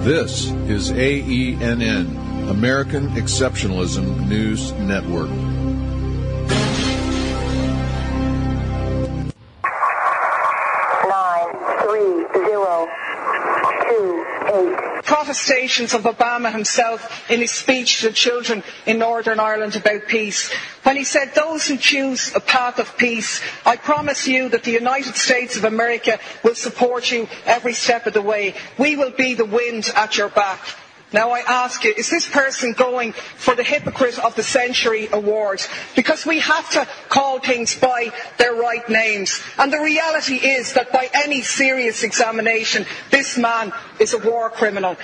This is AENN, American Exceptionalism News Network. Protestations of Obama himself in his speech to the children in Northern Ireland about peace, when he said, "Those who choose a path of peace, I promise you that the United States of America will support you every step of the way. We will be the wind at your back." Now I ask you, is this person going for the Hypocrite of the Century award? Because we have to call things by their right names. And the reality is that by any serious examination, this man is a war criminal.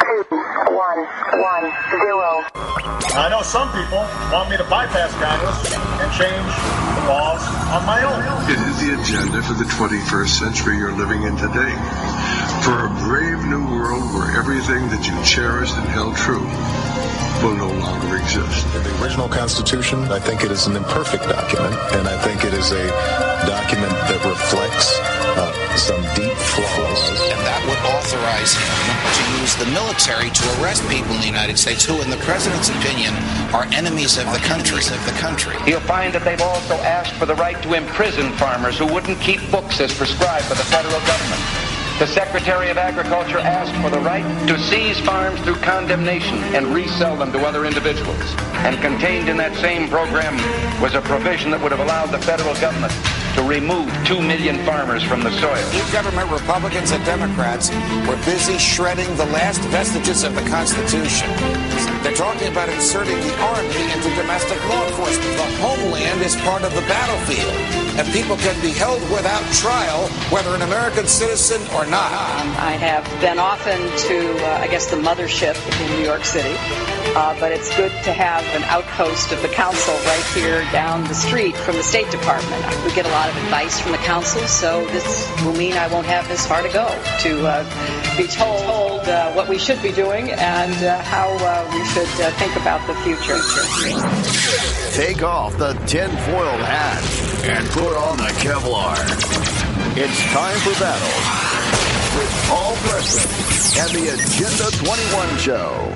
2110. I know some people want me to bypass Congress and change the laws on my own. It is the agenda for the 21st century you're living in today. For a brave new world where everything that you cherished and held true will no longer exist. The original Constitution, I think it is an imperfect document, and I think it is a document that reflects some deep flaws. And that would authorize him to use the military to arrest people in the United States who, in the president's opinion, are enemies of the country. You'll find that they've also asked for the right to imprison farmers who wouldn't keep books as prescribed by the federal government. The Secretary of Agriculture asked for the right to seize farms through condemnation and resell them to other individuals. And contained in that same program was a provision that would have allowed the federal government to remove 2 million farmers from the soil. Government Republicans and Democrats were busy shredding the last vestiges of the Constitution. They're talking about inserting the Army into domestic law enforcement. The homeland is part of the battlefield, and people can be held without trial, whether an American citizen or not. I have been often to, the mothership in New York City, but it's good to have an outpost of the council right here down the street from the State Department. We get a lot of advice from the council, so this will mean I won't have this far to go to be told what we should be doing and how we should think about the future. Take off the tinfoil hat and put on the Kevlar. It's time for battle with Paul Preston and the Agenda 21 Show.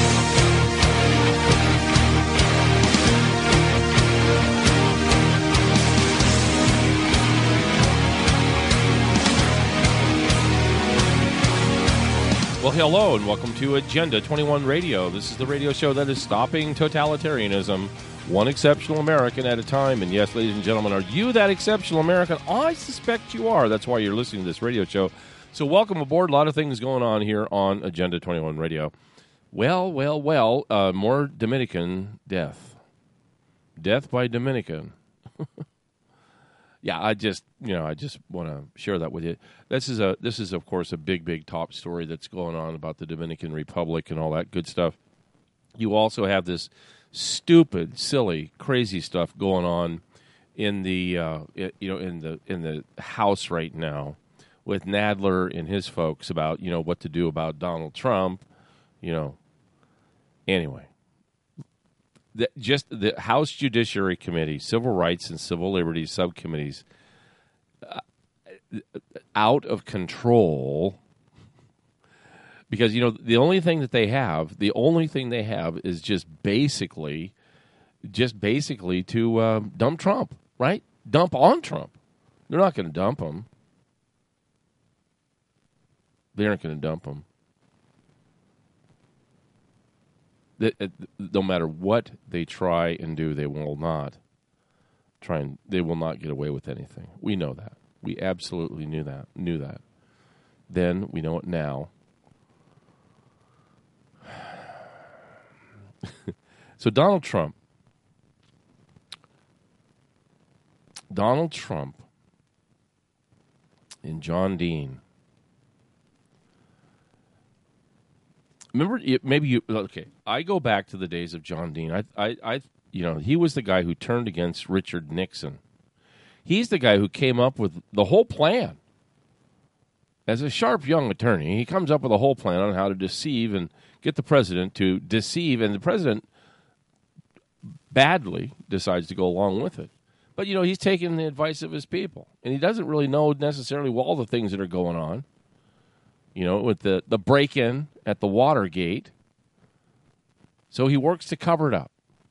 Well, hello, and welcome to Agenda 21 Radio. This is the radio show that is stopping totalitarianism, one exceptional American at a time. And yes, ladies and gentlemen, are you that exceptional American? I suspect you are. That's why you're listening to this radio show. So welcome aboard. A lot of things going on here on Agenda 21 Radio. Well, more Dominican death. Death by Dominican. Yeah, I just want to share that with you. This is of course a big top story that's going on about the Dominican Republic and all that good stuff. You also have this stupid, silly, crazy stuff going on in the in the House right now with Nadler and his folks about what to do about Donald Trump. Anyway. The House Judiciary Committee, Civil Rights and Civil Liberties subcommittees, out of control because the only thing they have is just basically to dump Trump, right? Dump on Trump. They're not going to dump him. They aren't going to dump him. No matter what they try and do, they will not get away with anything. We know that. We absolutely knew that. Then we know it now. So Donald Trump and John Dean. Remember, I go back to the days of John Dean. He was the guy who turned against Richard Nixon. He's the guy who came up with the whole plan. As a sharp young attorney, he comes up with a whole plan on how to deceive and get the president to deceive, and the president badly decides to go along with it. But, he's taking the advice of his people, and he doesn't really know necessarily all the things that are going on. with the break-in at the Watergate. So he works to cover it up.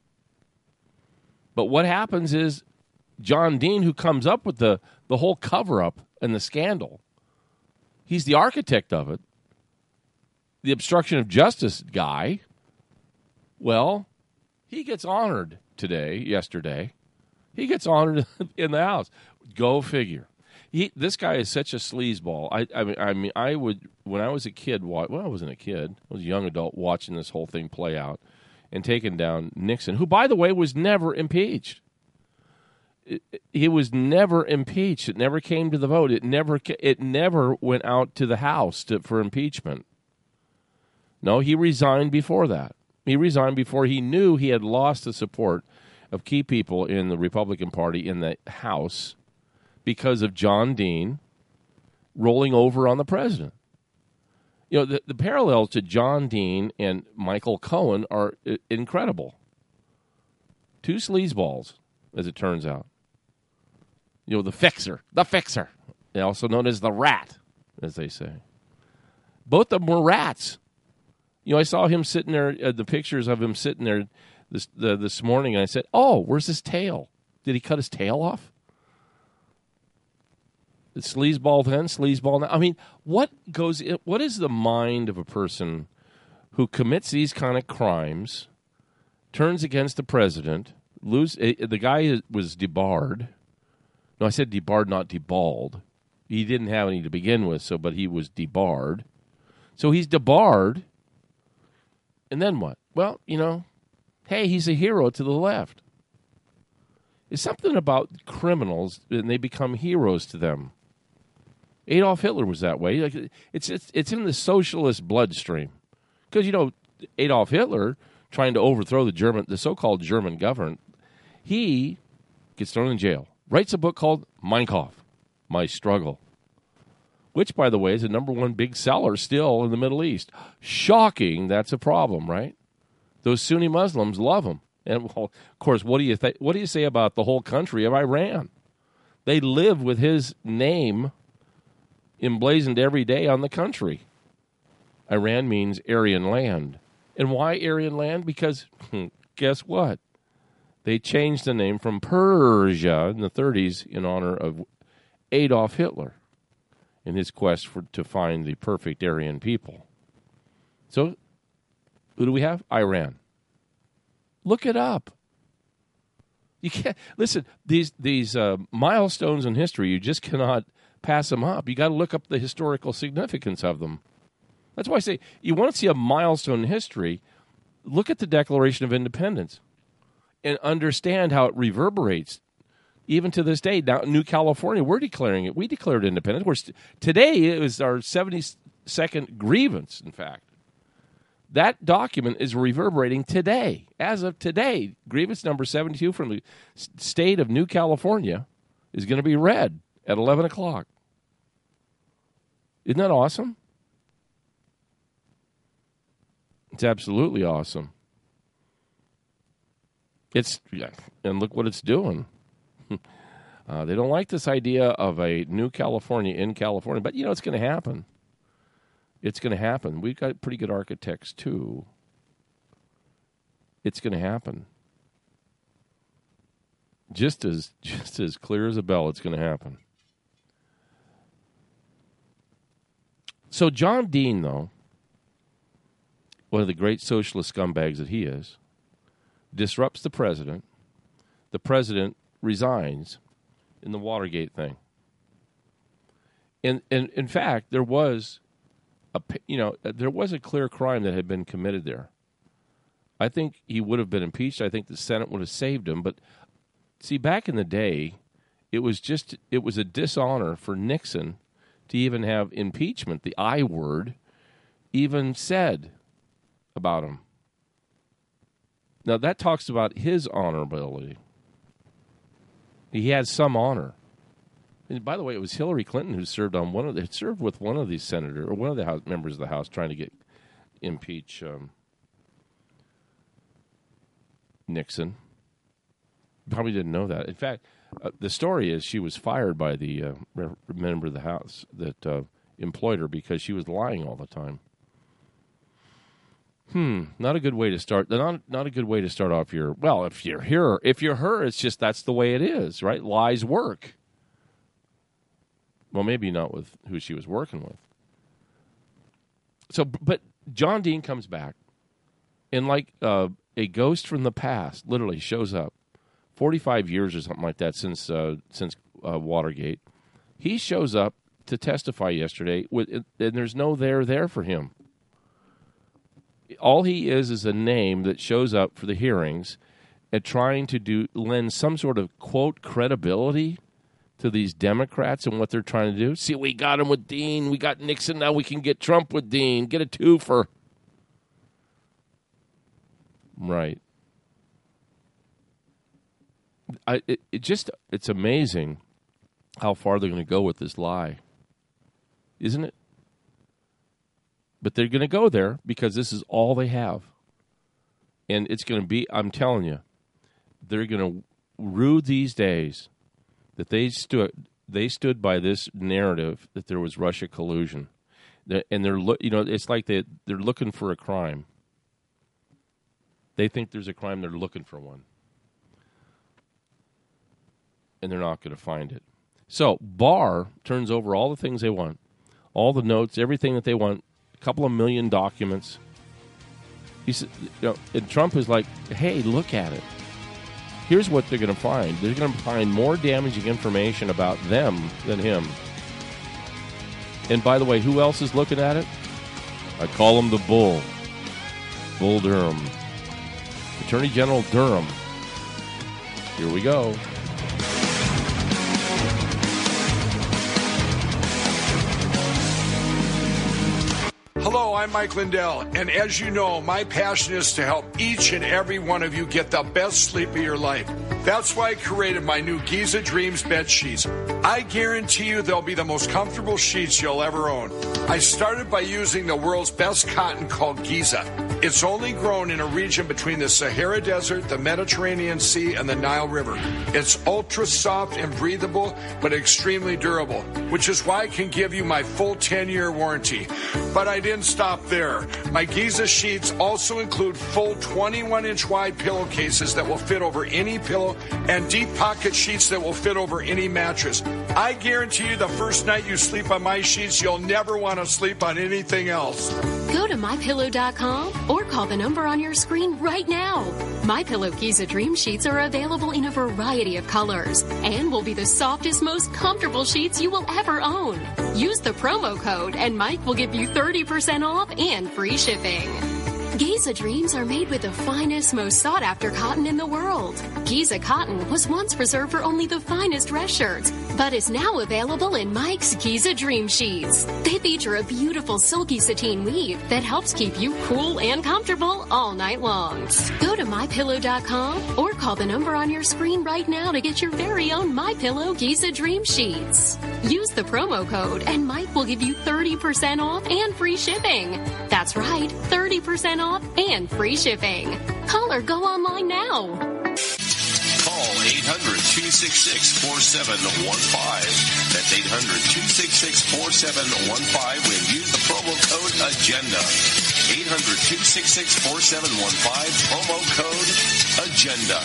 But what happens is John Dean, who comes up with the whole cover-up and the scandal, he's the architect of it, the obstruction of justice guy, well, he gets honored yesterday. He gets honored in the House. Go figure. This guy is such a sleazeball. I would, when I was a kid, I wasn't a kid, I was a young adult watching this whole thing play out and taking down Nixon, who, by the way, was never impeached. He was never impeached. It never came to the vote. It never went out to the House for impeachment. No, he resigned before that. He resigned before he knew he had lost the support of key people in the Republican Party in the House because of John Dean rolling over on the president. The parallels to John Dean and Michael Cohen are incredible. Two sleazeballs, as it turns out. The fixer, also known as the rat, as they say. Both of them were rats. I saw him sitting there, the pictures of him sitting there this morning, and I said, oh, where's his tail? Did he cut his tail off? It's sleazeball then, sleazeball now. I mean, what is the mind of a person who commits these kind of crimes, turns against the president, the guy was debarred. No, I said debarred, not deballed. He didn't have any to begin with, but he was debarred. So he's debarred. And then what? Well, hey, he's a hero to the left. It's something about criminals, and they become heroes to them. Adolf Hitler was that way. It's in the socialist bloodstream. Because, Adolf Hitler, trying to overthrow the so-called German government, he gets thrown in jail. Writes a book called Mein Kampf, My Struggle, which, by the way, is the #1 big seller still in the Middle East. Shocking, that's a problem, right? Those Sunni Muslims love him. And, well, of course, what do you say about the whole country of Iran? They live with his name emblazoned every day on the country. Iran means Aryan land. And why Aryan land? Because, guess what? They changed the name from Persia in the 30s in honor of Adolf Hitler in his quest to find the perfect Aryan people. So, who do we have? Iran. Look it up. You can't listen. These milestones in history, you just cannot pass them up. You got to look up the historical significance of them. That's why I say you want to see a milestone in history. Look at the Declaration of Independence and understand how it reverberates even to this day. Now, New California, we're declaring it. We declared independence. Today it was our 72nd grievance. In fact, that document is reverberating today. As of today, grievance number 72 from the state of New California is going to be read at 11 o'clock. Isn't that awesome? It's absolutely awesome. And look what it's doing. They don't like this idea of a New California in California, but it's going to happen. It's going to happen. We've got pretty good architects too. It's going to happen. Just as clear as a bell, it's going to happen. So John Dean, though, one of the great socialist scumbags that he is, disrupts the president. The president resigns in the Watergate thing. And in fact, there was a clear crime that had been committed there. I think he would have been impeached. I think the Senate would have saved him. But see, back in the day, it was a dishonor for Nixon to even have impeachment, the I word, even said about him. Now, that talks about his honorability. He has some honor. And by the way, it was Hillary Clinton who served with one of these senators, or one of the members of the House, trying to impeach Nixon. Probably didn't know that. In fact, the story is she was fired by the member of the House that employed her because she was lying all the time. Not a good way to start. Not a good way to start off your. Well, if you're her, it's just that's the way it is, right? Lies work. Well, maybe not with who she was working with. So, but John Dean comes back, and like a ghost from the past, literally shows up. 45 years or something like that since Watergate. He shows up to testify yesterday, and there's no there for him. All he is a name that shows up for the hearings and trying to lend some sort of, quote, credibility to these Democrats and what they're trying to do. See, we got him with Dean. We got Nixon. Now we can get Trump with Dean. Get a twofer. Right. It's amazing how far they're going to go with this lie. Isn't it? But they're going to go there because this is all they have. And it's going to be, I'm telling you, they're going to rue these days that they stood by this narrative that there was Russia collusion. And it's like they're looking for a crime. They think there's a crime, they're looking for one. And they're not going to find it. So Barr turns over all the things they want, all the notes, everything that they want, a couple of million documents. He said, and Trump is like, hey, look at it. Here's what they're going to find. They're going to find more damaging information about them than him. And by the way, who else is looking at it? I call him the Bull. Bull Durham. Attorney General Durham. Here we go. Hello, I'm Mike Lindell, and as you know, my passion is to help each and every one of you get the best sleep of your life. That's why I created my new Giza Dreams bed sheets. I guarantee you they'll be the most comfortable sheets you'll ever own. I started by using the world's best cotton called Giza. It's only grown in a region between the Sahara Desert, the Mediterranean Sea, and the Nile River. It's ultra soft and breathable, but extremely durable, which is why I can give you my full 10-year warranty. But I didn't stop there. My Giza sheets also include full 21-inch wide pillowcases that will fit over any pillow and deep pocket sheets that will fit over any mattress. I guarantee you the first night you sleep on my sheets, you'll never want to sleep on anything else. Go to MyPillow.com or call the number on your screen right now. MyPillow Giza Dream Sheets are available in a variety of colors and will be the softest, most comfortable sheets you will ever own. Use the promo code and Mike will give you 30% off and free shipping. Giza Dreams are made with the finest, most sought-after cotton in the world. Giza cotton was once reserved for only the finest dress shirts, but is now available in Mike's Giza Dream Sheets. They feature a beautiful silky sateen weave that helps keep you cool and comfortable all night long. Go to MyPillow.com or call the number on your screen right now to get your very own MyPillow Giza Dream Sheets. Use the promo code and Mike will give you 30% off and free shipping. That's right, 30% off and free shipping. Call or go online now. Call 800-266-4715. That's 800-266-4715 when use the promo code AGENDA. 800-266-4715, promo code AGENDA.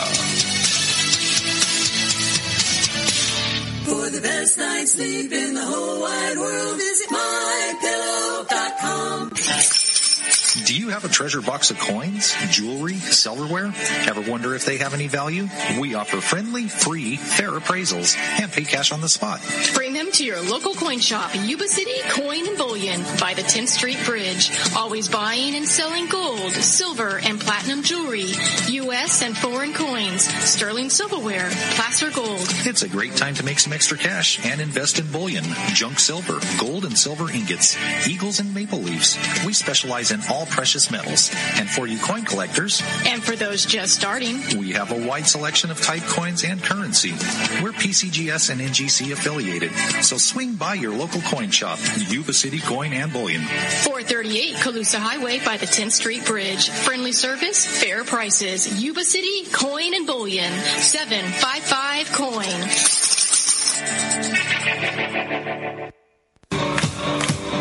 For the best night's sleep in the whole wide world, visit MyPillow.com. Do you have a treasure box of coins, jewelry, silverware? Ever wonder if they have any value? We offer friendly, free, fair appraisals and pay cash on the spot. Bring them to your local coin shop, Yuba City Coin and Bullion by the 10th Street Bridge. Always buying and selling gold, silver, and platinum jewelry, U.S. and foreign coins, sterling silverware, placer gold. It's a great time to make some extra cash and invest in bullion, junk silver, gold and silver ingots, eagles and maple leaves. We specialize in all precious metals. And for you coin collectors, and for those just starting, we have a wide selection of type coins and currency. We're PCGS and NGC affiliated, so swing by your local coin shop, Yuba City Coin and Bullion. 438 Colusa Highway by the 10th Street Bridge. Friendly service, fair prices. Yuba City Coin and Bullion. 755 Coin.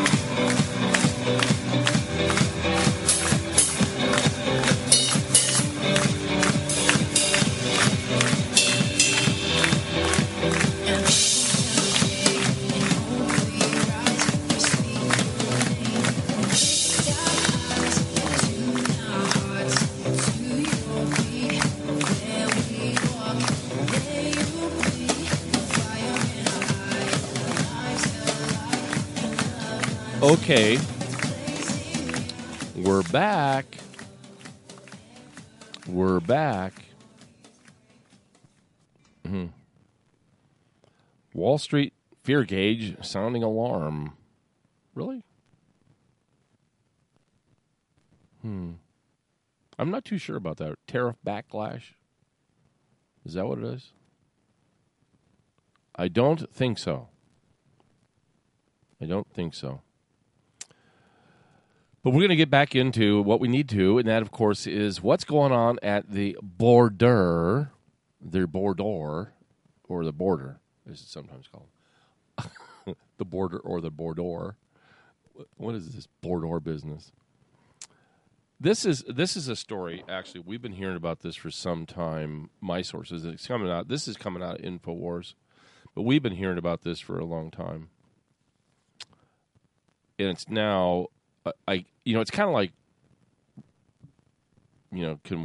Okay. We're back. We're back. Mm-hmm. Wall Street fear gauge sounding alarm. Really? I'm not too sure about that. Tariff backlash? Is that what it is? I don't think so. But we're going to get back into what we need to, and that, of course, is what's going on at the border, or the border, as it's sometimes called. The border or the border. What is this border business? This is a story, actually. We've been hearing about this for some time. My sources, it's coming out. This is coming out of InfoWars. But we've been hearing about this for a long time. And it's now, it's kind of like, can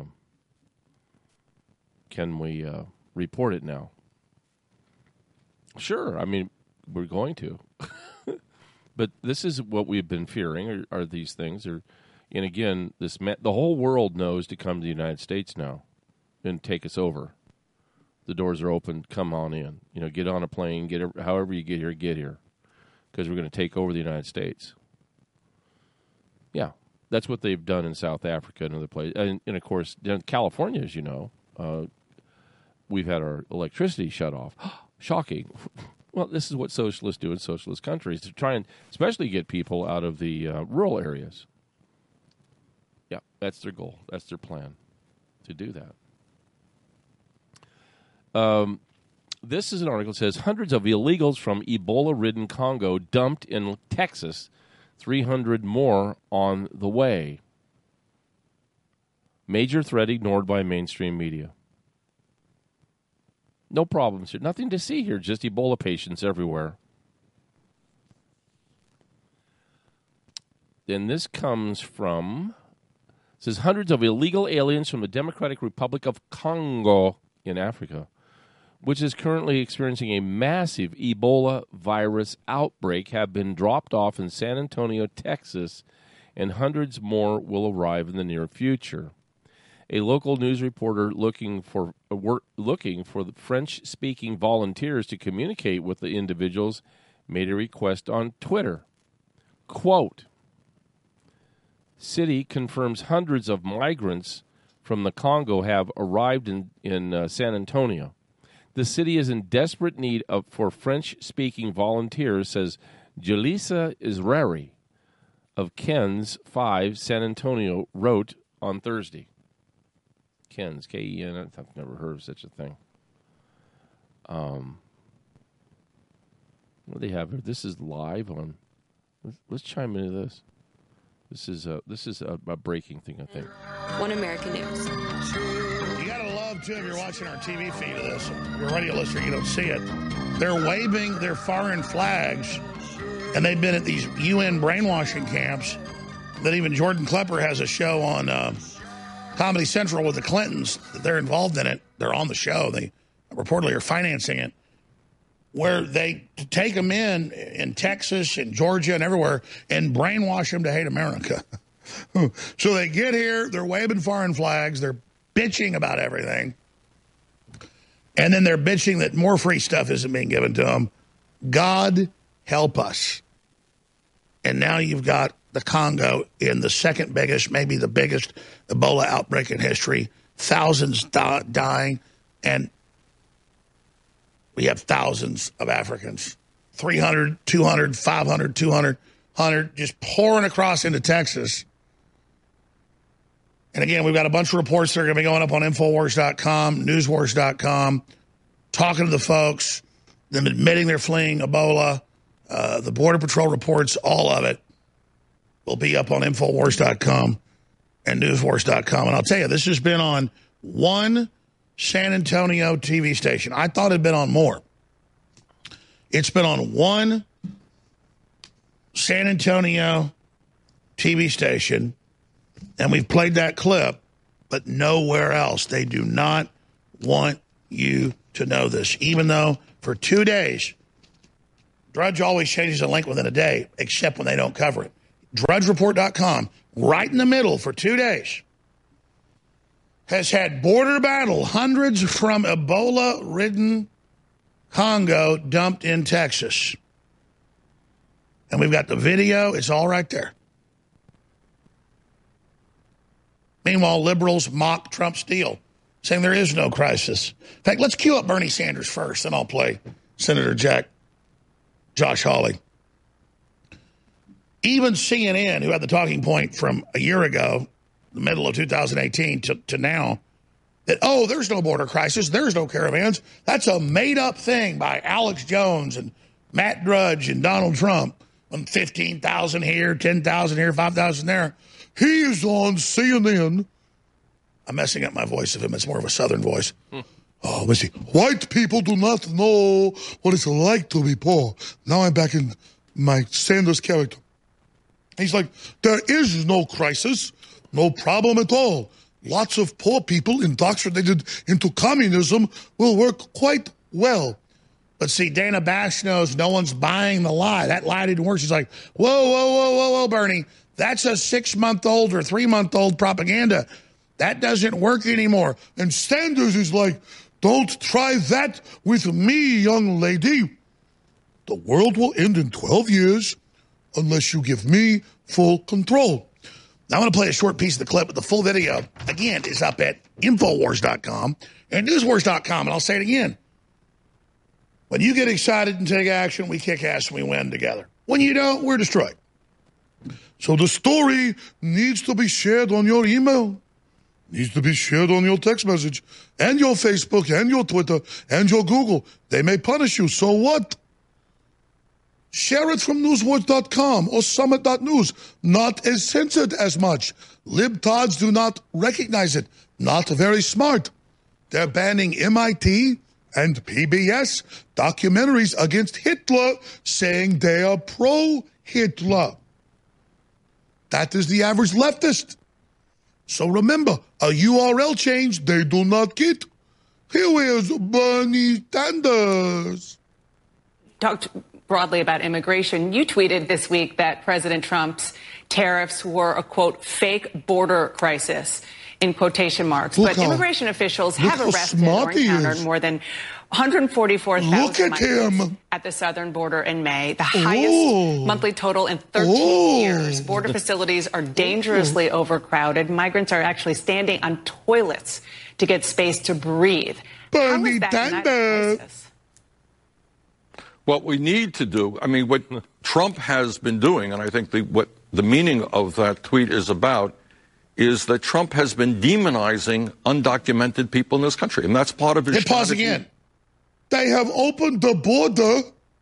we report it now? Sure. I mean, we're going to. But this is what we've been fearing are these things. And again, the whole world knows to come to the United States now and take us over. The doors are open. Come on in. Get on a plane. However you get here. Because we're going to take over the United States. Yeah, that's what they've done in South Africa and other places. And of course, in California, as you know, we've had our electricity shut off. Shocking. Well, this is what socialists do in socialist countries to try and especially get people out of the rural areas. Yeah, that's their goal. That's their plan to do that. This is an article that says hundreds of illegals from Ebola-ridden Congo dumped in Texas, 300 more on the way. Major threat ignored by mainstream media. No problems here. Nothing to see here, just Ebola patients everywhere. Then this comes from, it says hundreds of illegal aliens from the Democratic Republic of Congo in Africa, which is currently experiencing a massive Ebola virus outbreak, have been dropped off in San Antonio, Texas, and hundreds more will arrive in the near future. A local news reporter looking for the French-speaking volunteers to communicate with the individuals made a request on Twitter. Quote, city confirms hundreds of migrants from the Congo have arrived in San Antonio. The city is in desperate need for French-speaking volunteers, says Julissa Israeri of KENS 5 San Antonio wrote on Thursday. KENS, K-E-N, I've never heard of such a thing. What do they have here? This is live on. Let's chime into this. This is a breaking thing, I think. One American News. You got to love, too, if you're watching our TV feed of this. If you're a radio listener, you don't see it. They're waving their foreign flags, and they've been at these UN brainwashing camps that even Jordan Klepper has a show on Comedy Central with the Clintons. They're involved in it. They're on the show. They reportedly are financing it, where they take them in Texas and Georgia and everywhere and brainwash them to hate America. So they get here, they're waving foreign flags, they're bitching about everything, and then they're bitching that more free stuff isn't being given to them. God help us. And now you've got the Congo in the second biggest, maybe the biggest Ebola outbreak in history. Thousands dying, and we have thousands of Africans. 300, 200, 500, 200, 100, just pouring across into Texas. And again, we've got a bunch of reports that are going to be going up on Infowars.com, Newswars.com, talking to the folks, them admitting they're fleeing Ebola, the Border Patrol reports, all of it will be up on Infowars.com and Newswars.com. And I'll tell you, this has been on one San Antonio TV station. I thought it had been on more. It's been on one San Antonio TV station, and we've played that clip, but nowhere else. They do not want you to know this, even though for 2 days Drudge always changes a link within a day, except when they don't cover it. DrudgeReport.com, right in the middle for 2 days, has had border battle, hundreds from Ebola-ridden Congo dumped in Texas. And we've got the video. It's all right there. Meanwhile, liberals mock Trump's deal, saying there is no crisis. In fact, let's cue up Bernie Sanders first, then I'll play Senator Josh Hawley. Even CNN, who had the talking point from a year ago, the middle of 2018 to now, that, oh, there's no border crisis, there's no caravans. That's a made-up thing by Alex Jones and Matt Drudge and Donald Trump. 15,000 here, 10,000 here, 5,000 there. He is on CNN. I'm messing up my voice of him. It's more of a Southern voice. Oh, let's see. White people do not know what it's like to be poor. Now I'm back in my Sanders character. He's like, there is no crisis, no problem at all. Lots of poor people indoctrinated into communism will work quite well. But see, Dana Bash knows no one's buying the lie. That lie didn't work. She's like, whoa, Bernie. That's a 6-month-old or 3-month-old propaganda. That doesn't work anymore. And Sanders is like, don't try that with me, young lady. The world will end in 12 years unless you give me full control. Now I'm going to play a short piece of the clip, but the full video, again, is up at Infowars.com and Newswars.com. And I'll say it again. When you get excited and take action, we kick ass and we win together. When you don't, we're destroyed. So the story needs to be shared on your email, needs to be shared on your text message, and your Facebook, and your Twitter, and your Google. They may punish you, so what? Share it from newswars.com or summit.news. Not as censored as much. Libtards do not recognize it. Not very smart. They're banning MIT and PBS documentaries against Hitler, saying they are pro-Hitler. That is the average leftist. So remember, a URL change they do not get. Here is Bernie Sanders. Talked broadly about immigration. You tweeted this week that President Trump's tariffs were a, quote, fake border crisis, in quotation marks. But immigration officials have arrested or encountered more than 144,000 migrants at the southern border in May, the highest monthly total in 13 years. Border facilities are dangerously overcrowded. Migrants are actually standing on toilets to get space to breathe. How is that not a crisis? What we need to do, I mean, what Trump has been doing, and I think what the meaning of that tweet is about, is that Trump has been demonizing undocumented people in this country. And that's part of his strategy. Pause again. They have opened the border.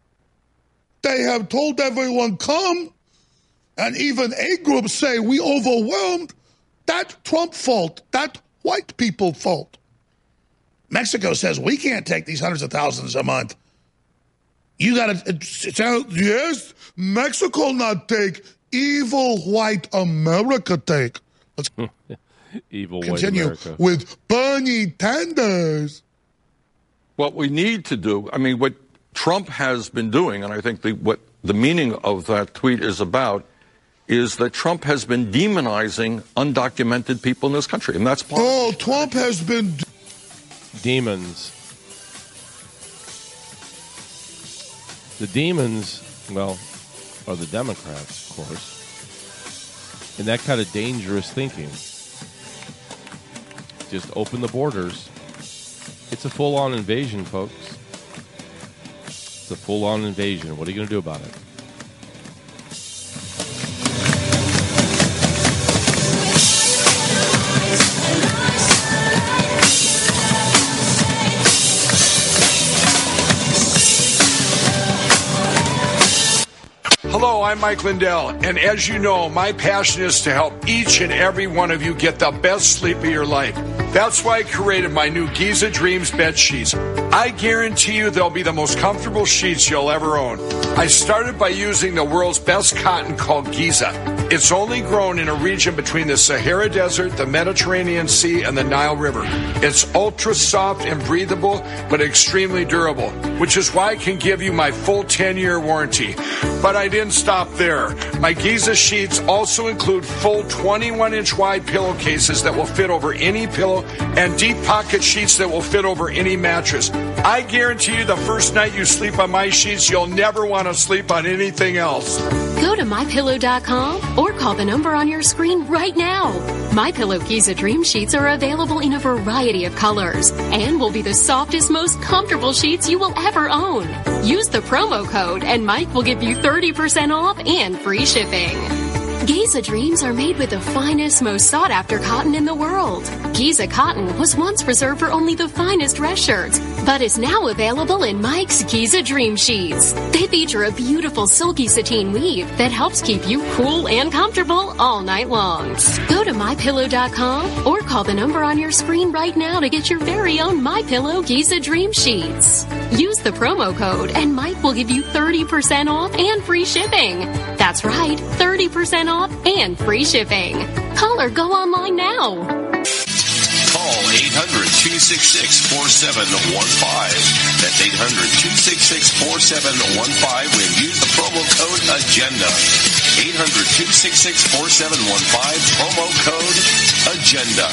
They have told everyone, come. And even A groups say, we overwhelmed. That Trump fault. That white people fault. Mexico says, we can't take these hundreds of thousands a month. You got to, yes, Mexico not take, evil white America take. Let's evil continue white America with Bernie Sanders. What we need to do, I mean, what Trump has been doing, and I think what the meaning of that tweet is about, is that Trump has been demonizing undocumented people in this country. And that's part of Trump has been demons. The demons, well, are the Democrats, of course. And that kind of dangerous thinking. Just open the borders. It's a full-on invasion, folks. It's a full-on invasion. What are you going to do about it? Hello, I'm Mike Lindell, and as you know, my passion is to help each and every one of you get the best sleep of your life. That's why I created my new Giza Dreams bed sheets. I guarantee you they'll be the most comfortable sheets you'll ever own. I started by using the world's best cotton called Giza. It's only grown in a region between the Sahara Desert, the Mediterranean Sea, and the Nile River. It's ultra soft and breathable, but extremely durable, which is why I can give you my full 10-year warranty. But I didn't stop there. My Giza sheets also include full 21-inch wide pillowcases that will fit over any pillow and deep pocket sheets that will fit over any mattress. I guarantee you the first night you sleep on my sheets, you'll never want to sleep on anything else. Go to MyPillow.com or call the number on your screen right now. MyPillow Giza Dream Sheets are available in a variety of colors and will be the softest, most comfortable sheets you will ever own. Use the promo code and Mike will give you 30% off and free shipping. Giza Dreams are made with the finest, most sought-after cotton in the world. Giza cotton was once reserved for only the finest dress shirts, but is now available in Mike's Giza Dream Sheets. They feature a beautiful silky sateen weave that helps keep you cool and comfortable all night long. Go to MyPillow.com or call the number on your screen right now to get your very own MyPillow Giza Dream Sheets. Use the promo code and Mike will give you 30% off and free shipping. That's right, 30% off and free shipping. Call or go online now. Call 800-266-4715. That's 800-266-4715 when use the promo code AGENDA. 800-266-4715, promo code AGENDA.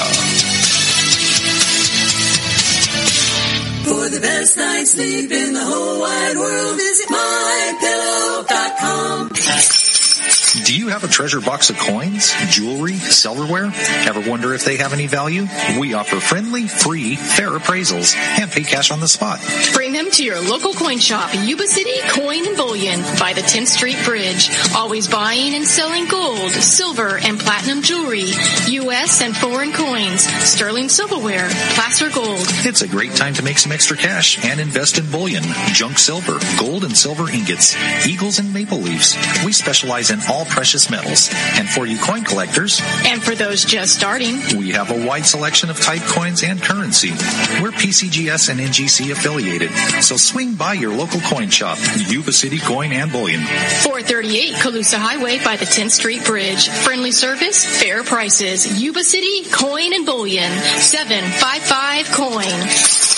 For the best night's sleep in the whole wide world, visit MyPillow.com. Do you have a treasure box of coins, jewelry, silverware? Ever wonder if they have any value? We offer friendly, free, fair appraisals and pay cash on the spot. Bring them to your local coin shop, Yuba City Coin and Bullion by the 10th Street Bridge. Always buying and selling gold, silver, and platinum jewelry, U.S. and foreign coins, sterling silverware, placer gold. It's a great time to make some extra cash and invest in bullion, junk silver, gold and silver ingots, eagles and maple leaves. We specialize in all precious metals. And for you coin collectors, and for those just starting, we have a wide selection of type coins and currency. We're PCGS and NGC affiliated, so swing by your local coin shop, Yuba City Coin and Bullion. 438 Colusa Highway by the 10th Street Bridge. Friendly service, fair prices. Yuba City Coin and Bullion. 755 Coin.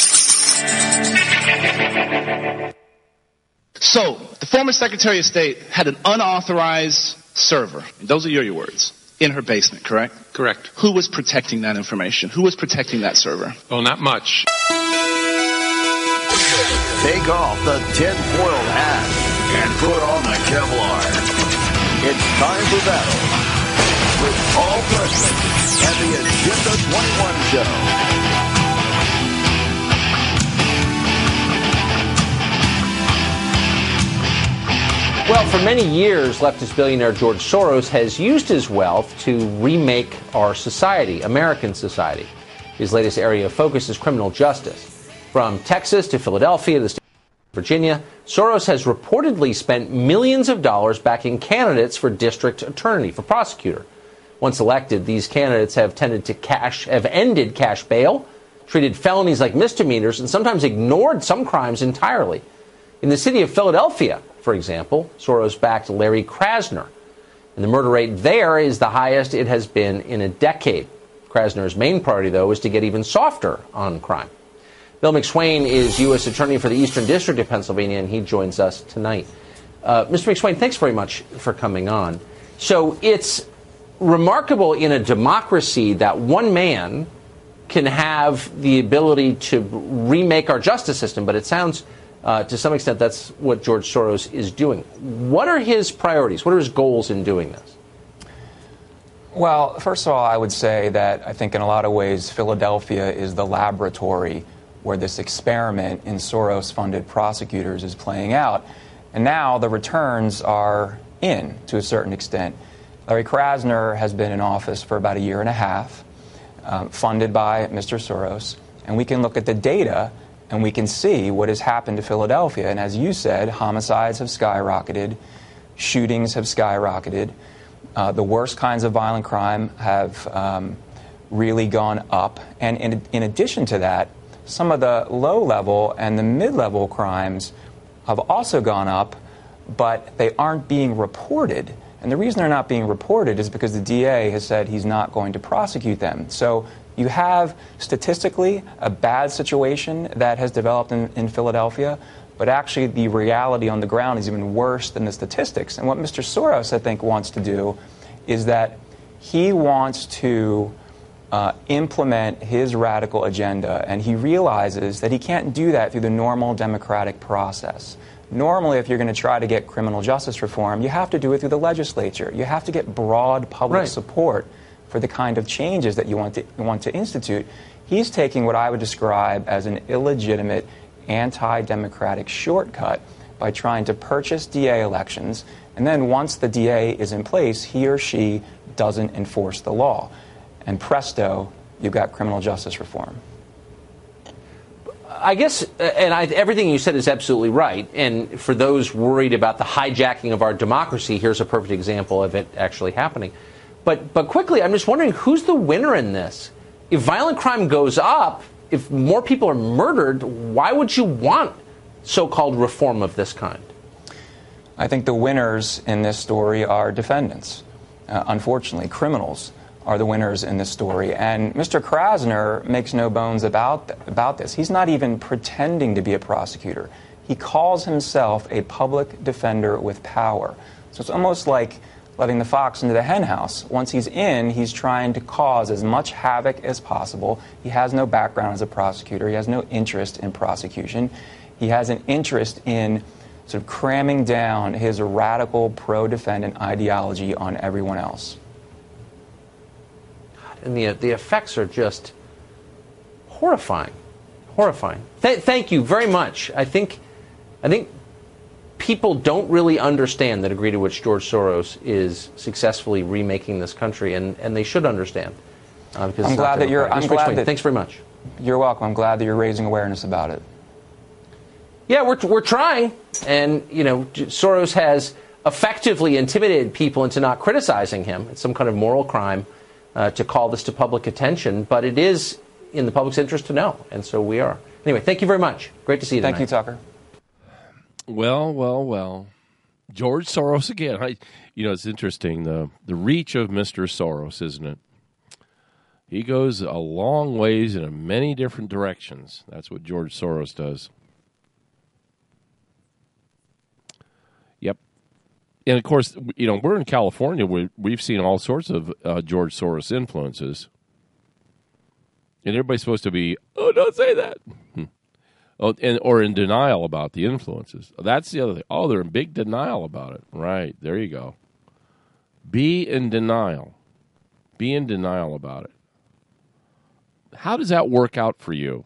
So, the former Secretary of State had an unauthorized server, and those are your words, in her basement, correct? Correct. Who was protecting that information? Who was protecting that server? Well, not much. Take off the tin-foil hat and put on the Kevlar. It's time for battle with Paul Preston and the Agenda 21 Show. Well, for many years, leftist billionaire George Soros has used his wealth to remake our society, American society. His latest area of focus is criminal justice. From Texas to Philadelphia to the state of Virginia, Soros has reportedly spent millions of dollars backing candidates for district attorney, for prosecutor. Once elected, these candidates have ended cash bail, treated felonies like misdemeanors, and sometimes ignored some crimes entirely. In the city of Philadelphia, for example, Soros-backed Larry Krasner, and the murder rate there is the highest it has been in a decade. Krasner's main priority, though, is to get even softer on crime. Bill McSwain is U.S. Attorney for the Eastern District of Pennsylvania, and he joins us tonight. Mr. McSwain, thanks very much for coming on. So it's remarkable in a democracy that one man can have the ability to remake our justice system, but it sounds to some extent that's what George Soros is doing. What are his priorities? What are his goals in doing this? Well, first of all, I would say that I think in a lot of ways Philadelphia is the laboratory where this experiment in Soros-funded prosecutors is playing out. And now the returns are in to a certain extent. Larry Krasner has been in office for about a year and a half, funded by Mr. Soros. And we can look at the data and we can see what has happened to Philadelphia. And as you said, homicides have skyrocketed, shootings have skyrocketed, the worst kinds of violent crime have really gone up. And in addition to that, some of the low-level and the mid-level crimes have also gone up, but they aren't being reported And the reason they're not being reported is because the DA has said he's not going to prosecute them. So you have statistically a bad situation that has developed in Philadelphia, but actually the reality on the ground is even worse than the statistics. And what Mr. Soros, I think, wants to do is that he wants to implement his radical agenda, and he realizes that he can't do that through the normal democratic process. Normally, if you're going to try to get criminal justice reform, you have to do it through the legislature. You have to get broad public support for the kind of changes that you want to institute. He's taking what I would describe as an illegitimate, anti-democratic shortcut by trying to purchase DA elections, and then once the DA is in place, he or she doesn't enforce the law. And presto, you've got criminal justice reform. I guess, everything you said is absolutely right. And for those worried about the hijacking of our democracy, here's a perfect example of it actually happening. But quickly, I'm just wondering, who's the winner in this? If violent crime goes up, if more people are murdered, why would you want so-called reform of this kind? I think the winners in this story are defendants. Unfortunately, criminals are the winners in this story. And Mr. Krasner makes no bones about this. He's not even pretending to be a prosecutor. He calls himself a public defender with power. So it's almost like letting the fox into the hen house. Once he's in, he's trying to cause as much havoc as possible. He has no background as a prosecutor. He has no interest in prosecution. He has an interest in sort of cramming down his radical pro-defendant ideology on everyone else. And the effects are just horrifying. Horrifying. Thank you very much. I think people don't really understand the degree to which George Soros is successfully remaking this country, and they should understand. Because I'm glad that you're. Thanks very much. You're welcome. I'm glad that you're raising awareness about it. Yeah, we're trying, and Soros has effectively intimidated people into not criticizing him. It's some kind of moral crime to call this to public attention, but it is in the public's interest to know, and so we are. Anyway, thank you very much. Great to see you tonight. Thank you, Tucker. Well. George Soros again. It's interesting, the reach of Mr. Soros, isn't it? He goes a long ways in many different directions. That's what George Soros does. Yep. And, of course, we're in California. We've seen all sorts of George Soros influences. And everybody's supposed to be, don't say that. Or in denial about the influences. That's the other thing. They're in big denial about it. Right. There you go. Be in denial. Be in denial about it. How does that work out for you?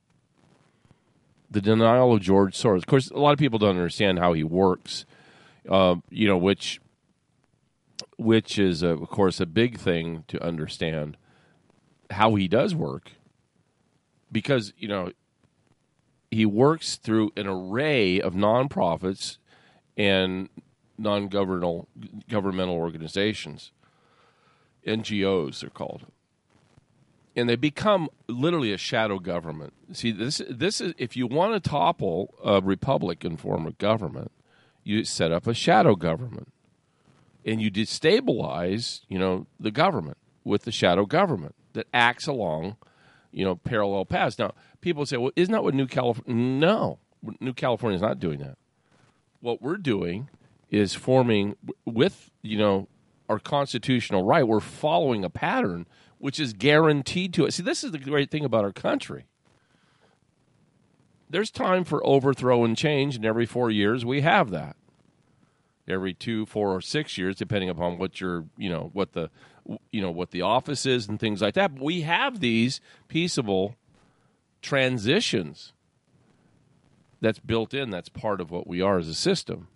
The denial of George Soros. Of course, a lot of people don't understand how he works. Which is, of course, a big thing to understand how he does work. Because, he works through an array of nonprofits and non-governmental organizations. NGOs, they're called. And they become literally a shadow government. See, this is, if you want to topple a Republican form of government, you set up a shadow government. And you destabilize, the government with the shadow government that acts along, parallel paths. Now, people say, well, isn't that what New California... No, New California is not doing that. What we're doing is forming, with, our constitutional right, we're following a pattern which is guaranteed to us. See, this is the great thing about our country. There's time for overthrow and change, and every 4 years we have that. Every 2, 4, or 6 years, depending upon what what the office is and things like that. But we have these peaceable transitions. That's built in. That's part of what we are as a system.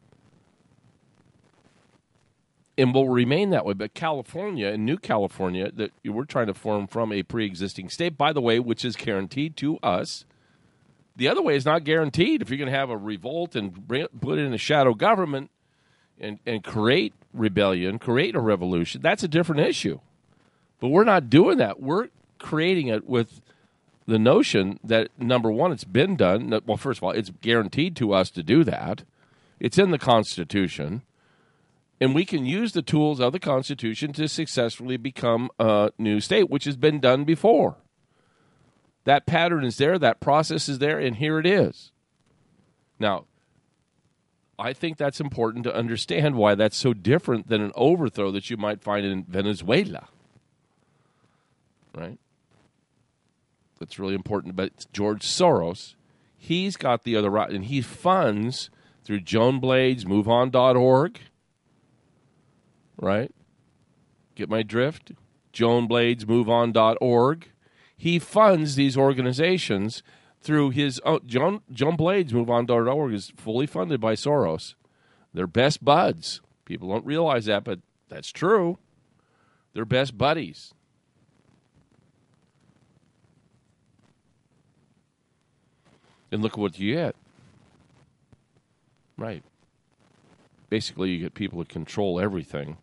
And will remain that way. But California and New California, that we're trying to form from a pre-existing state, by the way, which is guaranteed to us. The other way is not guaranteed. If you're going to have a revolt and put in a shadow government and create rebellion, create a revolution, that's a different issue. But we're not doing that. We're creating it with the notion that, number one, it's been done. Well, first of all, it's guaranteed to us to do that. It's in the Constitution. And we can use the tools of the Constitution to successfully become a new state, which has been done before. That pattern is there, that process is there, and here it is. Now, I think that's important to understand why that's so different than an overthrow that you might find in Venezuela. Right? That's really important. But George Soros, he's got the other right, and he funds through Joan Blades, MoveOn.org. Right? Get my drift? Joan Blades, MoveOn.org. He funds these organizations through his Joan Blades, MoveOn.org is fully funded by Soros. They're best buds. People don't realize that, but that's true. They're best buddies. And look at what you get. Right. Basically, you get people to control everything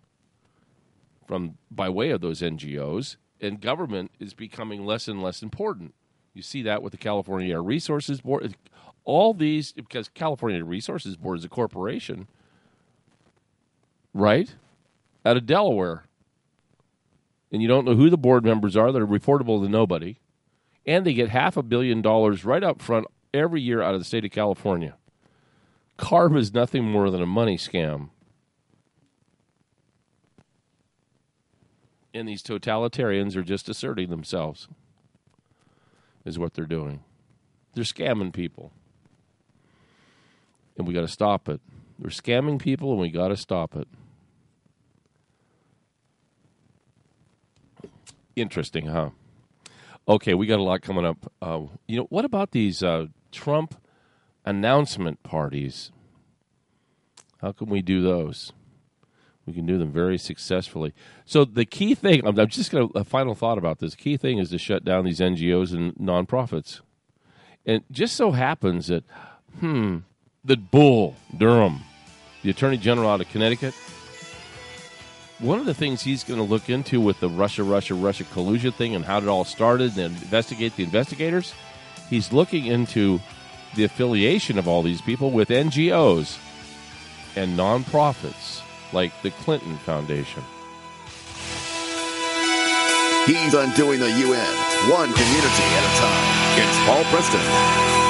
by way of those NGOs, and government is becoming less and less important. You see that with the California Air Resources Board. All these, because California Air Resources Board is a corporation, right, out of Delaware. And you don't know who the board members are. They're reportable to nobody. And they get $500 million right up front every year out of the state of California. CARB is nothing more than a money scam. And these totalitarians are just asserting themselves, is what they're doing. They're scamming people. And we got to stop it. They're scamming people, and we got to stop it. Interesting, huh? Okay, we got a lot coming up. What about these Trump announcement parties? How can we do those? We can do them very successfully. So the key thing, I'm just going to, a final thought about this. The key thing is to shut down these NGOs and nonprofits. And it just so happens that, that Bull Durham, the Attorney General out of Connecticut, one of the things he's going to look into with the Russia collusion thing and how it all started and investigate the investigators, he's looking into the affiliation of all these people with NGOs and nonprofits like the Clinton Foundation. He's undoing the UN, one community at a time. It's Paul Preston.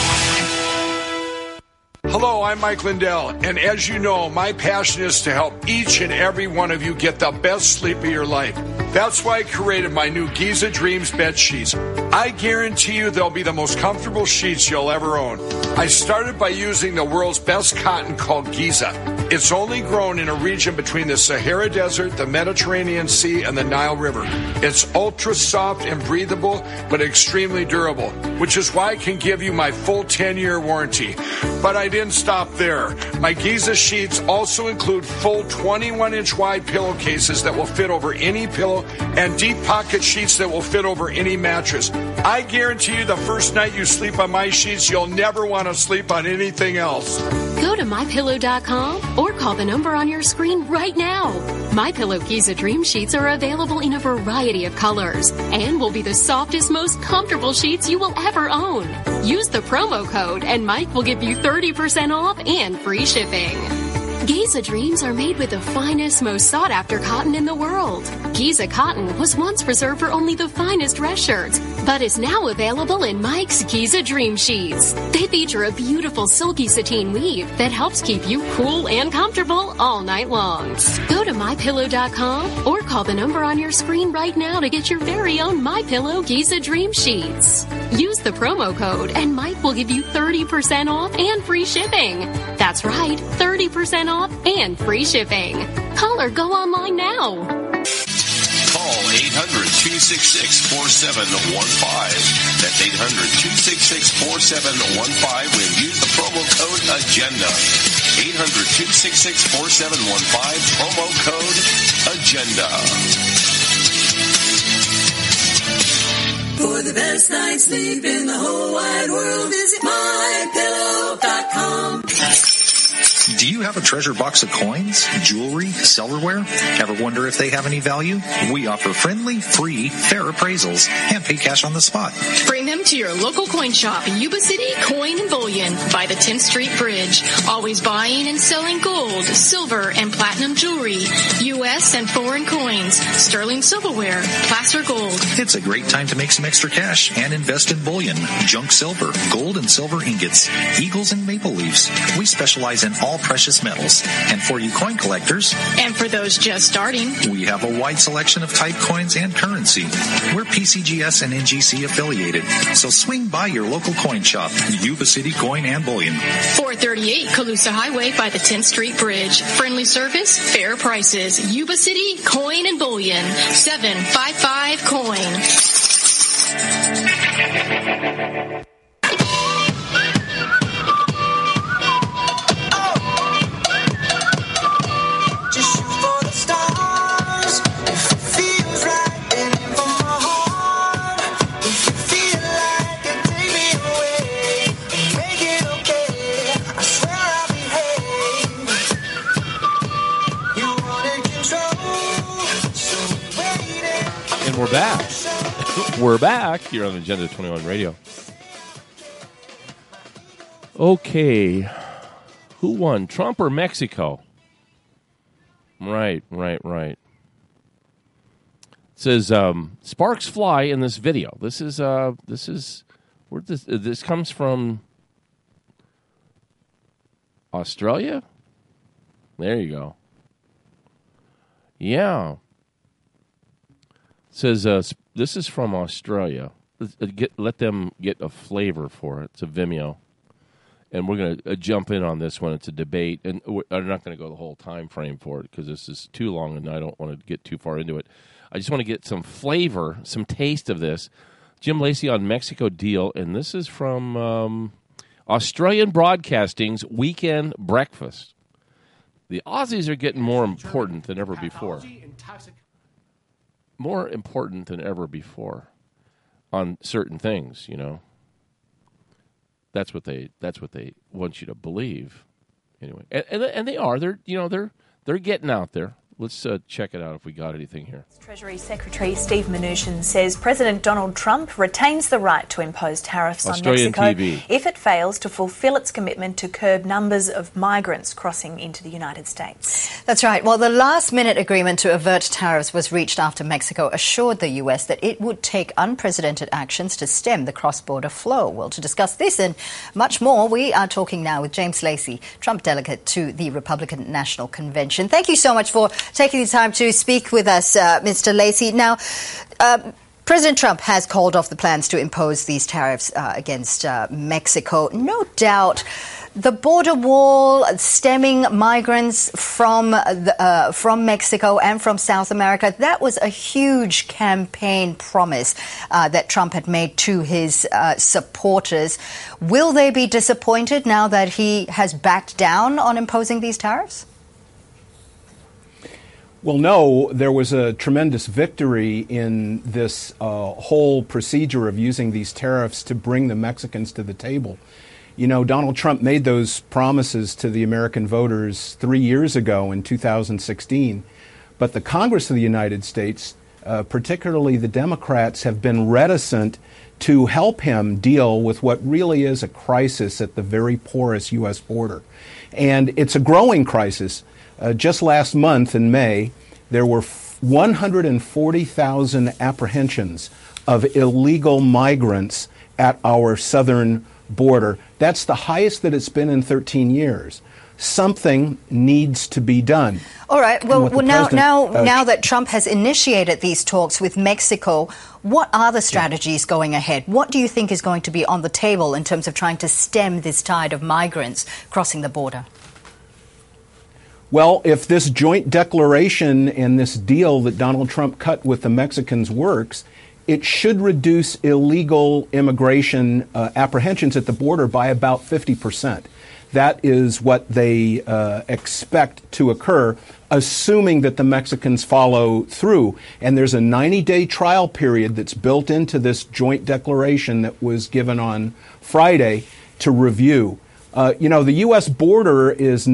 Hello, I'm Mike Lindell, and as you know, my passion is to help each and every one of you get the best sleep of your life. That's why I created my new Giza Dreams bed sheets. I guarantee you they'll be the most comfortable sheets you'll ever own. I started by using the world's best cotton called Giza. It's only grown in a region between the Sahara Desert, the Mediterranean Sea, and the Nile River. It's ultra soft and breathable, but extremely durable, which is why I can give you my full 10-year warranty. But I didn't stop there. My Giza sheets also include full 21-inch wide pillowcases that will fit over any pillow and deep pocket sheets that will fit over any mattress. I guarantee you the first night you sleep on my sheets, you'll never want to sleep on anything else. Go to MyPillow.com or call the number on your screen right now. MyPillow Giza Dream Sheets are available in a variety of colors and will be the softest, most comfortable sheets you will ever own. Use the promo code and Mike will give you 30% off and free shipping. Giza Dreams are made with the finest, most sought-after cotton in the world. Giza cotton was once reserved for only the finest dress shirts, but is now available in Mike's Giza Dream Sheets. They feature a beautiful silky sateen weave that helps keep you cool and comfortable all night long. Go to MyPillow.com or call the number on your screen right now to get your very own MyPillow Giza Dream Sheets. Use the promo code and Mike will give you 30% off and free shipping. That's right, 30% off and free shipping. Call or go online now. Call 800-266-4715. That's 800-266-4715 when use the promo code AGENDA. 800-266-4715, promo code AGENDA. For the best night's sleep in the whole wide world, visit MyPillow.com. Do you have a treasure box of coins, jewelry, silverware? Ever wonder if they have any value? We offer friendly, free, fair appraisals and pay cash on the spot. Bring them to your local coin shop, Yuba City Coin and Bullion by the 10th Street Bridge. Always buying and selling gold, silver, and platinum jewelry, U.S. and foreign coins, sterling silverware, placer gold. It's a great time to make some extra cash and invest in bullion, junk silver, gold and silver ingots, eagles and maple leafs. We specialize in all precious metals. And for you coin collectors, and for those just starting, we have a wide selection of type coins and currency. We're PCGS and NGC affiliated, so swing by your local coin shop, Yuba City Coin and Bullion. 438 Colusa Highway by the 10th Street Bridge. Friendly service, fair prices. Yuba City Coin and Bullion. 755 Coin. And we're back. We're back here on Agenda 21 Radio. Okay. Who won, Trump or Mexico? Right. It says sparks fly in this video. This is where this comes from. Australia? There you go. Yeah. It says this is from Australia. Let them get a flavor for it. It's a Vimeo. And we're going to jump in on this one. It's a debate. And I'm not going to go the whole time frame for it because this is too long and I don't want to get too far into it. I just want to get some flavor, some taste of this. Jim Lacey on Mexico deal. And this is from Australian Broadcasting's Weekend Breakfast. The Aussies are getting more important than ever before. More important than ever before on certain things, you know. That's what they want you to believe. Anyway, and they are. They're getting out there. Let's check it out if we got anything here. Treasury Secretary Steve Mnuchin says President Donald Trump retains the right to impose tariffs Australian on Mexico TV. if it fails to fulfill its commitment to curb numbers of migrants crossing into the United States. That's right. Well, the last-minute agreement to avert tariffs was reached after Mexico assured the U.S. that it would take unprecedented actions to stem the cross-border flow. Well, to discuss this and much more, we are talking now with James Lacey, Trump delegate to the Republican National Convention. Thank you so much for taking the time to speak with us, Mr. Lacey. Now, President Trump has called off the plans to impose these tariffs against Mexico. No doubt the border wall, stemming migrants from Mexico and from South America, that was a huge campaign promise that Trump had made to his supporters. Will they be disappointed now that he has backed down on imposing these tariffs? Well, no, there was a tremendous victory in this whole procedure of using these tariffs to bring the Mexicans to the table. You know, Donald Trump made those promises to the American voters 3 years ago in 2016. But the Congress of the United States, particularly the Democrats, have been reticent to help him deal with what really is a crisis at the very porous U.S. border. And it's a growing crisis. Just last month in May, there were 140,000 apprehensions of illegal migrants at our southern border. That's the highest that it's been in 13 years. Something needs to be done. All right. Well, now that Trump has initiated these talks with Mexico, what are the strategies going ahead? What do you think is going to be on the table in terms of trying to stem this tide of migrants crossing the border? Well, if this joint declaration and this deal that Donald Trump cut with the Mexicans works, it should reduce illegal immigration apprehensions at the border by about 50%. That is what they expect to occur, assuming that the Mexicans follow through. And there's a 90-day trial period that's built into this joint declaration that was given on Friday to review. The U.S. border is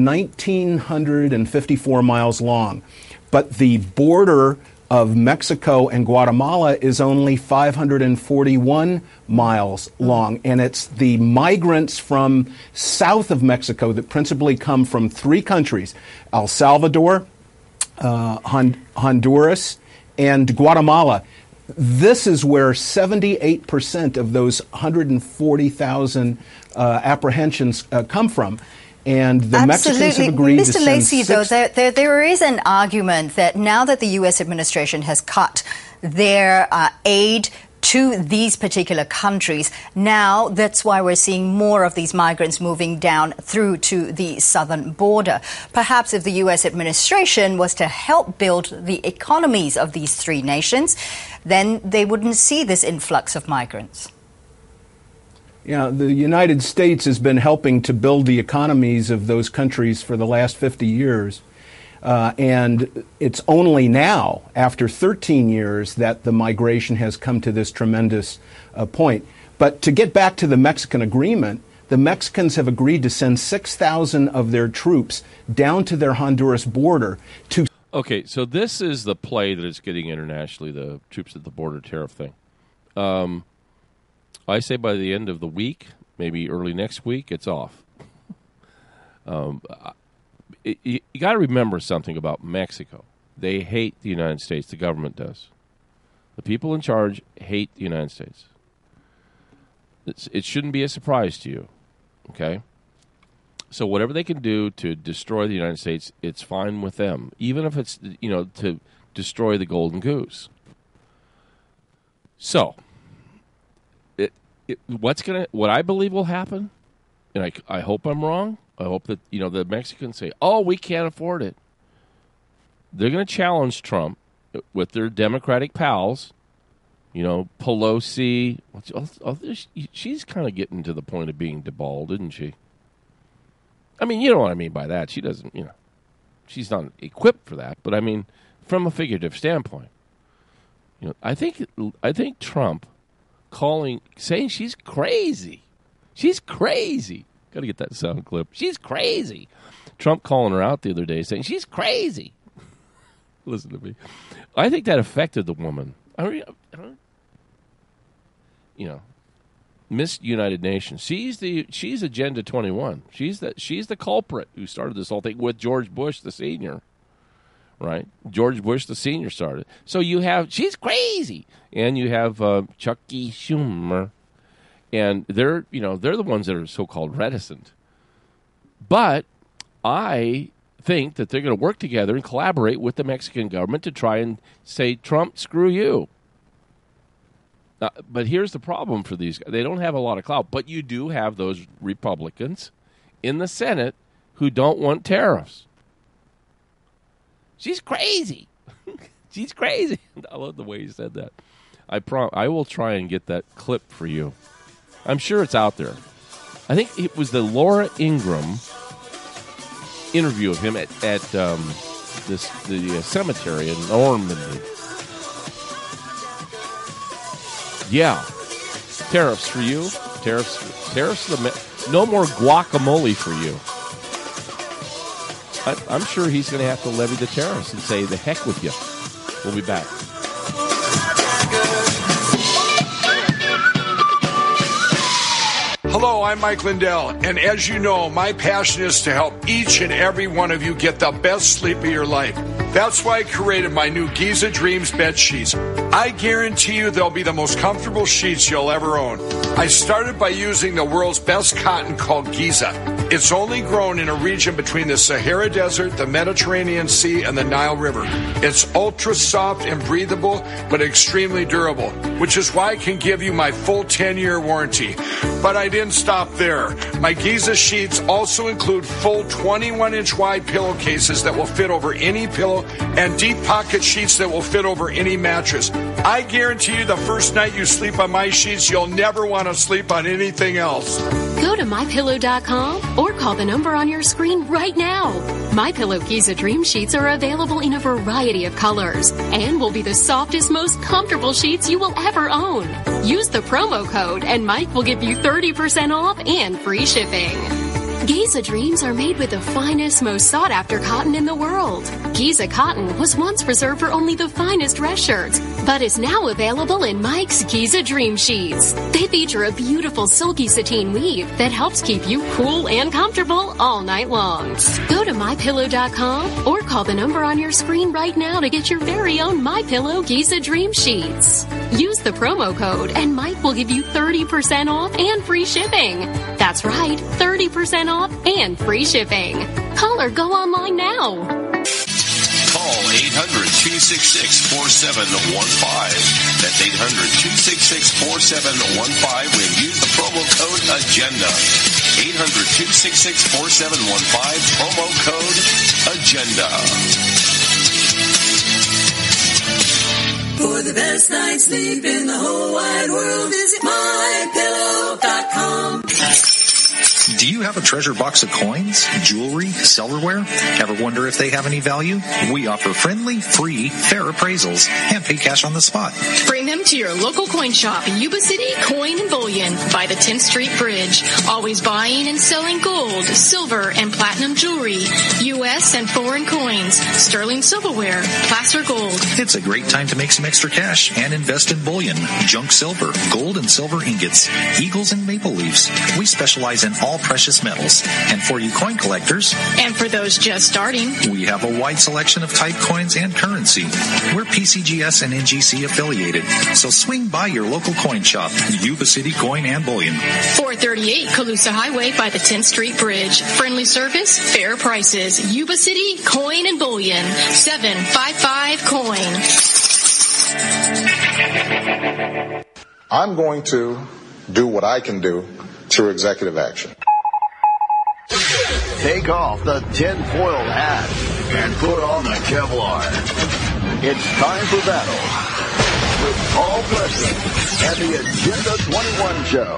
1,954 miles long, but the border of Mexico and Guatemala is only 541 miles long. And it's the migrants from south of Mexico that principally come from three countries, El Salvador, Honduras, and Guatemala. This is where 78% of those 140,000 apprehensions come from. And the Mexicans have agreed to send Mr. Lacey, though, there is an argument that now that the U.S. administration has cut their aid to these particular countries, now that's why we're seeing more of these migrants moving down through to the southern border. Perhaps if the U.S. administration was to help build the economies of these three nations, then they wouldn't see this influx of migrants. Yeah, the United States has been helping to build the economies of those countries for the last 50 years. And it's only now, after 13 years, that the migration has come to this tremendous point. But to get back to the Mexican agreement, the Mexicans have agreed to send 6,000 of their troops down to their Honduras border to... Okay, so this is the play that is getting internationally, the troops at the border tariff thing. I say by the end of the week, maybe early next week, it's off. You got to remember something about Mexico. They hate the United States. The government does. The people in charge hate the United States. It shouldn't be a surprise to you, okay? So whatever they can do to destroy the United States, it's fine with them, even if it's, to destroy the golden goose. So, what I believe will happen, and I hope I'm wrong. I hope that the Mexicans say, "Oh, we can't afford it." They're going to challenge Trump with their Democratic pals. Pelosi. She's kind of getting to the point of being deballed, isn't she? I mean, you know what I mean by that. She doesn't. She's not equipped for that. But I mean, from a figurative standpoint, I think Trump saying she's crazy. She's crazy. Got to get that sound clip. She's crazy. Trump calling her out the other day saying she's crazy. Listen to me. I think that affected the woman. Miss United Nations. She's Agenda 21. She's the culprit who started this whole thing with George Bush the senior. Right? George Bush the senior started. So she's crazy. And you have Chucky Schumer. And they're the ones that are so-called reticent. But I think that they're going to work together and collaborate with the Mexican government to try and say, Trump, screw you. But here's the problem for these guys. They don't have a lot of clout. But you do have those Republicans in the Senate who don't want tariffs. She's crazy. She's crazy. I love the way you said that. I will try and get that clip for you. I'm sure it's out there. I think it was the Laura Ingraham interview of him at the cemetery in Normandy. Yeah, tariffs for you. Tariffs. No more guacamole for you. I'm sure he's going to have to levy the tariffs and say the heck with you. We'll be back. Hello, I'm Mike Lindell, and as you know, my passion is to help each and every one of you get the best sleep of your life. That's why I created my new Giza Dreams bed sheets. I guarantee you they'll be the most comfortable sheets you'll ever own. I started by using the world's best cotton called Giza. It's only grown in a region between the Sahara Desert, the Mediterranean Sea, and the Nile River. It's ultra soft and breathable, but extremely durable, which is why I can give you my full 10-year warranty. But I didn't stop there. My Giza sheets also include full 21-inch wide pillowcases that will fit over any pillow and deep pocket sheets that will fit over any mattress. I guarantee you the first night you sleep on my sheets, you'll never want to sleep on anything else. Go to MyPillow.com or call the number on your screen right now. MyPillow Giza Dream Sheets are available in a variety of colors and will be the softest, most comfortable sheets you will ever own. Use the promo code and Mike will give you 30% off and free shipping. Giza Dreams are made with the finest, most sought-after cotton in the world. Giza cotton was once reserved for only the finest dress shirts, but is now available in Mike's Giza Dream Sheets. They feature a beautiful silky sateen weave that helps keep you cool and comfortable all night long. Go to MyPillow.com or call the number on your screen right now to get your very own MyPillow Giza Dream Sheets. Use the promo code and Mike will give you 30% off and free shipping. That's right, 30% off and free shipping. Call or go online now. Call 800-266-4715. That's 800-266-4715 when use the promo code AGENDA. 800-266-4715, promo code AGENDA. For the best night's sleep in the whole wide world, visit MyPillow.com. Do you have a treasure box of coins, jewelry, silverware? Ever wonder if they have any value? We offer friendly, free, fair appraisals and pay cash on the spot. Bring them to your local coin shop, Yuba City Coin and Bullion by the 10th Street Bridge. Always buying and selling gold, silver, and platinum jewelry, U.S. and foreign coins, sterling silverware, placer gold. It's a great time to make some extra cash and invest in bullion, junk silver, gold and silver ingots, eagles and maple leaves. We specialize in all precious metals. And for you coin collectors, and for those just starting, we have a wide selection of type coins and currency. We're PCGS and NGC affiliated, so swing by your local coin shop, Yuba City Coin and Bullion. 438 Colusa Highway by the 10th Street Bridge. Friendly service, fair prices. Yuba City Coin and Bullion. 755 Coin. I'm going to do what I can do through executive action. Take off the tin-foil hat and put on the Kevlar. It's time for battle with Paul Preston and the Agenda 21 Show.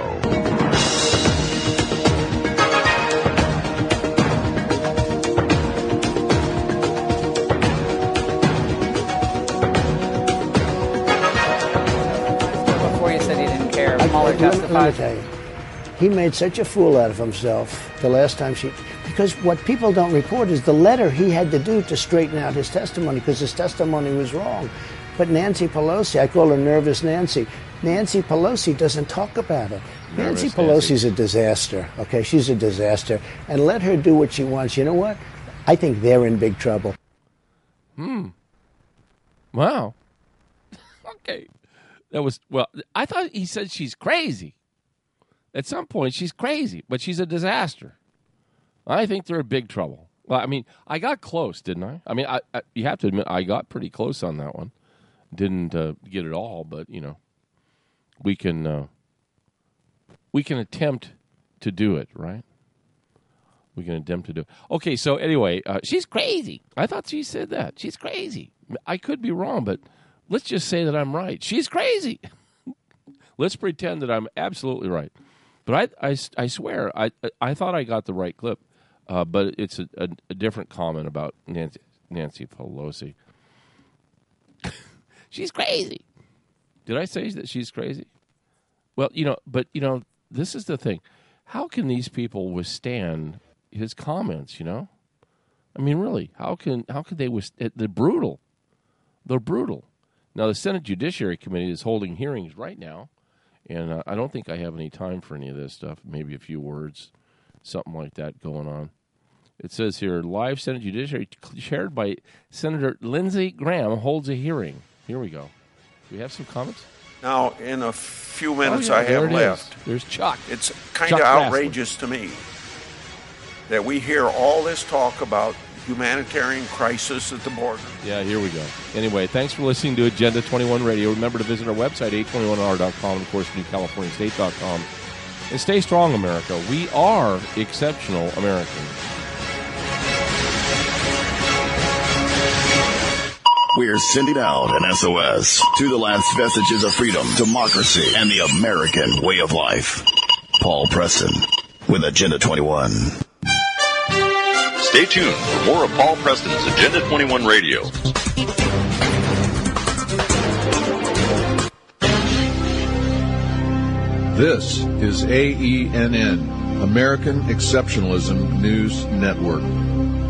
Before you said he didn't care, Mueller testified. Let me tell you. He made such a fool out of himself the last time because what people don't report is the letter he had to do to straighten out his testimony because his testimony was wrong. But Nancy Pelosi, I call her Nervous Nancy. Nancy Pelosi doesn't talk about it. Nancy Pelosi's a disaster, okay? She's a disaster. And let her do what she wants. You know what? I think they're in big trouble. Wow. Okay. I thought he said she's crazy. At some point, she's crazy, but she's a disaster. I think they're in big trouble. Well, I mean, I got close, didn't I? I mean, you have to admit, I got pretty close on that one. Didn't get it all, but, you know, we can attempt to do it, right? We can attempt to do it. Okay, so anyway, she's crazy. I thought she said that. She's crazy. I could be wrong, but let's just say that I'm right. She's crazy. Let's pretend that I'm absolutely right. But I swear, I thought I got the right clip, but it's a different comment about Nancy Pelosi. She's crazy. Did I say that she's crazy? Well, this is the thing. How can these people withstand his comments, I mean, really, how can they withstand? They're brutal. They're brutal. Now, the Senate Judiciary Committee is holding hearings right now. And I don't think I have any time for any of this stuff. Maybe a few words, something like that going on. It says here, live Senate Judiciary chaired by Senator Lindsey Graham holds a hearing. Here we go. Do we have some comments? Now, in a few minutes I have left. There's Chuck. It's kind of outrageous to me that we hear all this talk about humanitarian crisis at the border. Yeah, here we go. Anyway, thanks for listening to Agenda 21 Radio. Remember to visit our website, 821r.com, and of course, newcaliforniastate.com. And stay strong, America. We are exceptional Americans. We're sending out an SOS to the last vestiges of freedom, democracy, and the American way of life. Paul Preston with Agenda 21. Stay tuned for more of Paul Preston's Agenda 21 Radio. This is AENN, American Exceptionalism News Network.